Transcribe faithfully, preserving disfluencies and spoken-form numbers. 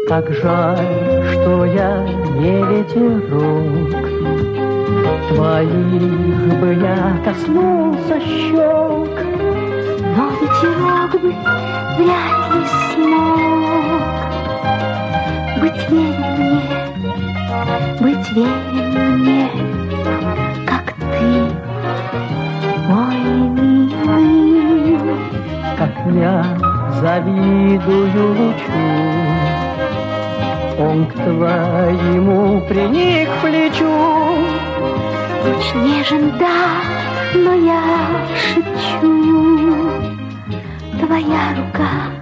Как жаль, что я не ветерок, твоих бы я коснулся щек. Но ветерок бы вряд ли смог быть верен мне, быть верен мне, как ты, мой милый. Как я завидую лучу, он к твоему приник к плечу. Луч нежен, да, но я шепчу, твоя рука